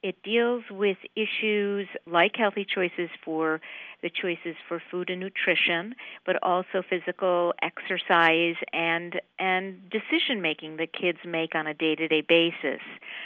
It deals with issues like healthy choices for the choices for food and nutrition, but also physical exercise and decision making that kids make on a day-to-day basis.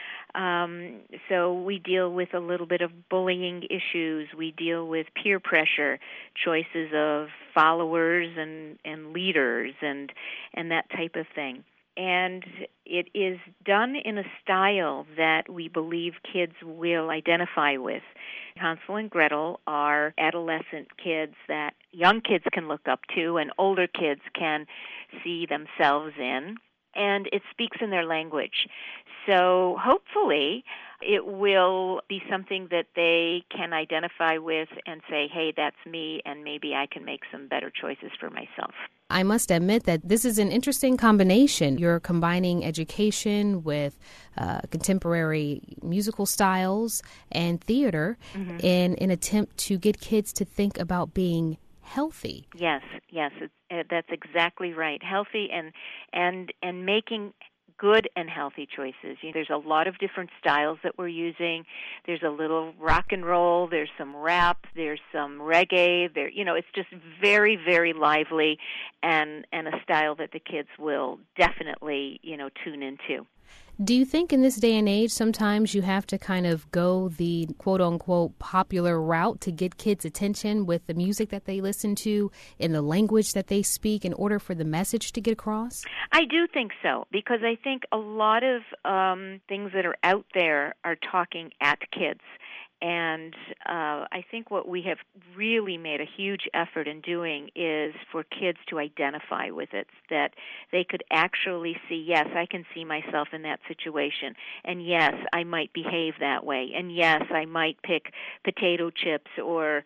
So we deal with a little bit of bullying issues. We deal with peer pressure, choices of followers and leaders and that type of thing. And it is done in a style that we believe kids will identify with. Hansel and Gretel are adolescent kids that young kids can look up to and older kids can see themselves in, and it speaks in their language. So hopefully it will be something that they can identify with and say, hey, that's me, and maybe I can make some better choices for myself. I must admit that this is an interesting combination. You're combining education with contemporary musical styles and theater in an attempt to get kids to think about being healthy. Yes, that's exactly right. Healthy and making good and healthy choices. There's a lot of different styles that we're using. There's a little rock and roll, there's some rap, there's some reggae. It's just very, very lively and a style that the kids will definitely, tune into. Do you think in this day and age sometimes you have to kind of go the quote-unquote popular route to get kids' attention with the music that they listen to in the language that they speak in order for the message to get across? I do think so, because I think a lot of things that are out there are talking at kids. And I think what we have really made a huge effort in doing is for kids to identify with it, that they could actually see, yes, I can see myself in that situation, and yes, I might behave that way, and yes, I might pick potato chips or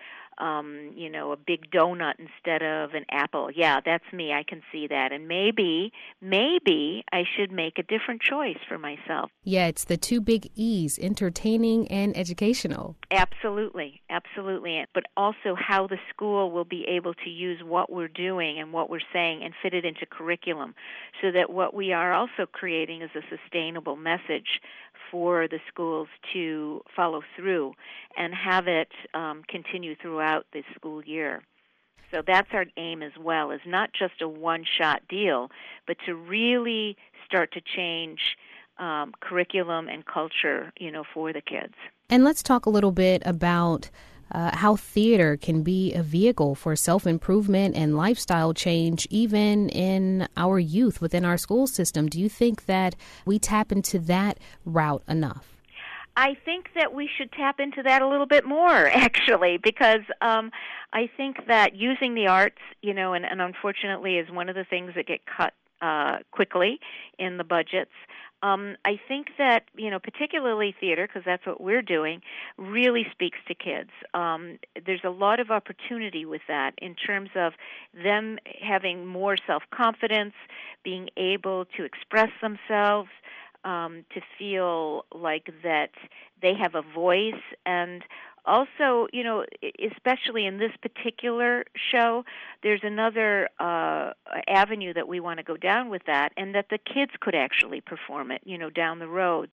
a big donut instead of an apple. Yeah, that's me. I can see that. And maybe I should make a different choice for myself. Yeah, it's the two big E's, entertaining and educational. Absolutely. But also how the school will be able to use what we're doing and what we're saying and fit it into curriculum, so that what we are also creating is a sustainable message for the schools to follow through and have it continue throughout the school year. So that's our aim as well, is not just a one-shot deal, but to really start to change curriculum and culture, for the kids. And let's talk a little bit about how theater can be a vehicle for self-improvement and lifestyle change, even in our youth within our school system. Do you think that we tap into that route enough? I think that we should tap into that a little bit more, actually, because I think that using the arts, and unfortunately is one of the things that get cut quickly in the budgets. I think that, particularly theater, because that's what we're doing, really speaks to kids. There's a lot of opportunity with that in terms of them having more self-confidence, being able to express themselves, to feel like that they have a voice, and also, especially in this particular show, there's another avenue that we want to go down with that, and that the kids could actually perform it, down the road.